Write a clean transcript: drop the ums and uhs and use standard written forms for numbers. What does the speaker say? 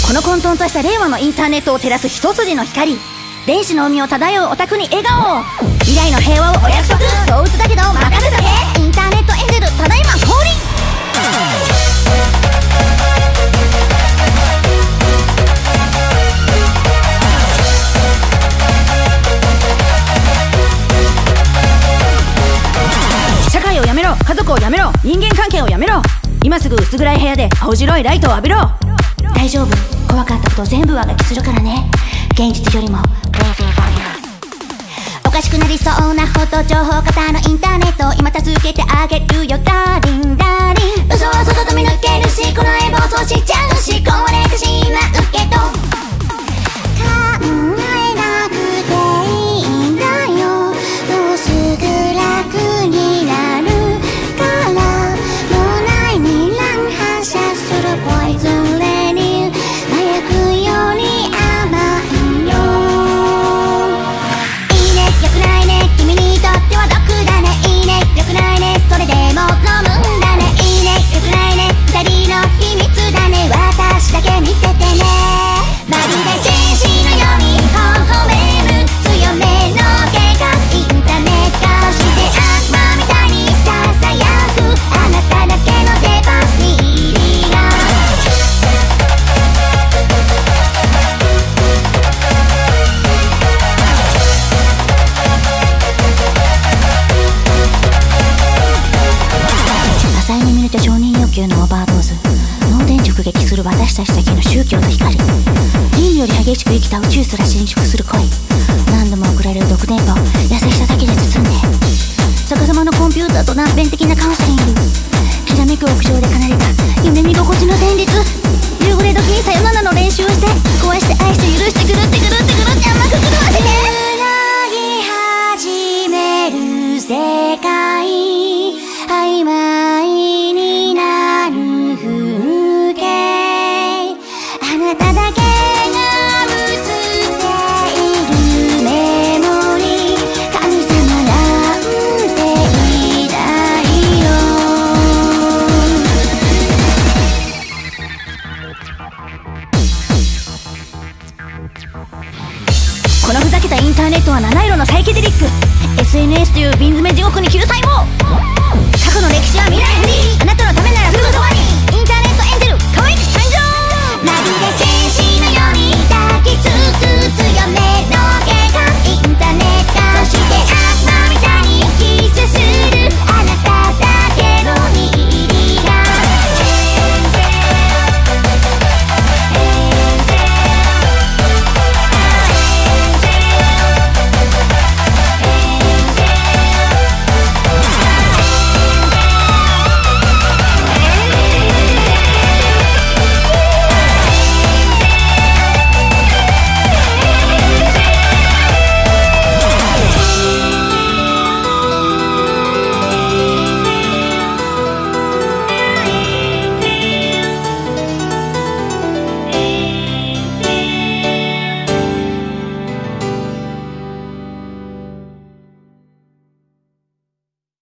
この混沌とした令和のインターネットを照らす一筋の光、電子の海を漂うオタクに笑顔を、未来の平和をお約束、相打つだけど任せとけ。インターネットエンジェルただいま降臨。社会をやめろ、家族をやめろ、人間関係をやめろ。今すぐ薄暗い部屋で青白いライトを浴びろ。大丈夫、怖かったこと全部上書きするからね。現実よりもおかしくなりそうなほど情報型のインターネットを今助けてあげるよダーリンダーリン。嘘は外と見抜けるし、この絵暴走しちゃうし、壊れてしまうけど考えなくていいんだよ。もうすぐ楽になるから。もうないに乱反射するポイズンレニー、麻薬より甘いよ。いいね、よくないね、君にとっては毒だね。いいね、よくないね、それでも飲むんだね。いいね、よくないね、二人の秘密だね。私だけ見ててね。まるで天使のように微笑む強めの計画、インターネット、そして悪魔みたいにささやくあなただけの出番に入りが。浅いに見れた承認欲求のオーバードーズ、脳電直撃する私たちだけの宗教と光、人より激しく生きた宇宙すら伸縮する恋、何度も送られる毒電波を優しさだけで包んで、逆さまのコンピューターと断片的なカウンセリング、きらめく屋上で奏でた夢見心地の旋律、夕暮れ時にさよならの練習をして、壊して愛して許して狂って狂って狂って甘く狂わせて繋ぎ始める世界、曖昧になる風景、あなただけが映っているメモリー、神様なんていないよ。このふざけたインターネットは七色のサイケデリック、 SNS という瓶詰め地獄に救済も。過去の歴史は見